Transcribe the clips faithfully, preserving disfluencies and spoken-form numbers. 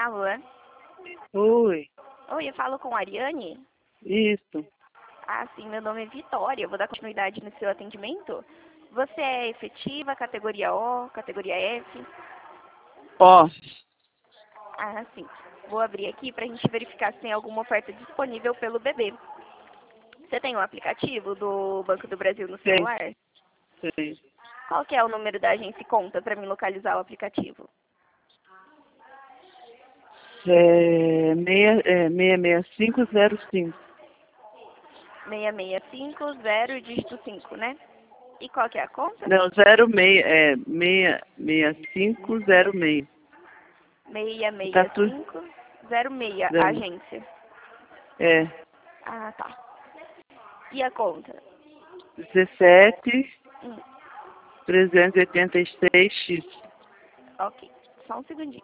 Alô? Oi, Oi, eu falo com a Ariane? isso. Ah, sim, meu nome é Vitória. Eu vou dar continuidade no seu atendimento. Você é efetiva, categoria O, categoria F? Ó, Ah, sim. Vou abrir aqui para a gente verificar se tem alguma oferta disponível pelo bebê. Você tem o aplicativo do Banco do Brasil no tem, celular? tem. Qual que é o número da agência e conta para mim localizar o aplicativo? É, meia, é, seis seis cinco zero cinco. seis seis cinco zero dígito cinco, né? E qual que é a conta? Não, zero seis, é seis seis cinco zero seis. seis Tá seis tudo. cinco zero seis, Zero. agência. É, Ah, tá. E a conta? dezessete Hum, trezentos e oitenta e seis X. ok. Só um segundinho.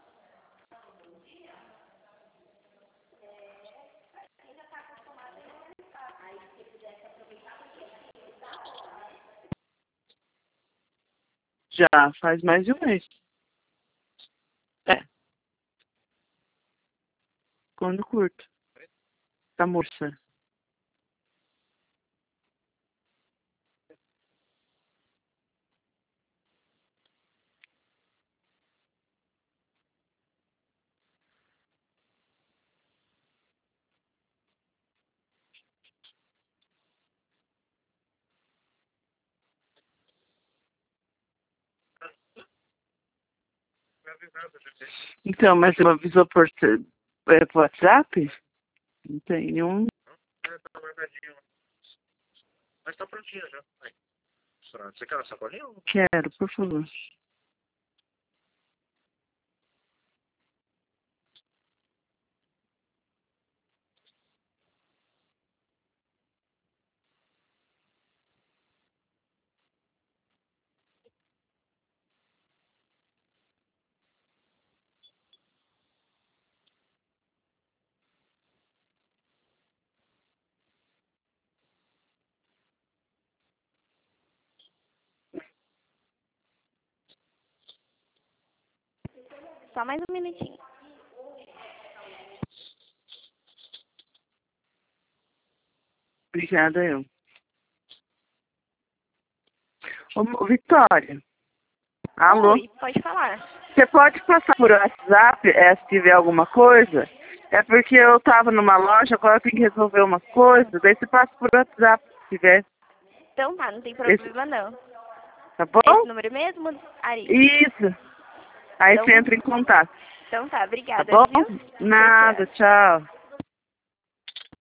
Já faz mais de um mês. É, quando curto. Tá moça. Então, mas você avisou por, é, por WhatsApp? Não tem nenhum. Mas tá prontinha já. Aí. Pronto. Você quer uma sacolinha? ou- Quero, por favor. Só mais um minutinho. Obrigada, eu. Ô, ô, Vitória. Alô? Oi, pode falar. Você pode passar por WhatsApp, é, se tiver alguma coisa? É porque eu tava numa loja, agora eu tenho que resolver uma coisa, daí você passa por WhatsApp, se tiver. Então tá, não tem Esse, problema não. tá É esse bom? número mesmo, Ari? Isso. Aí Então, você entra em contato. então tá, Tá obrigada, bom? viu? Tchau, Nada, tchau. tchau.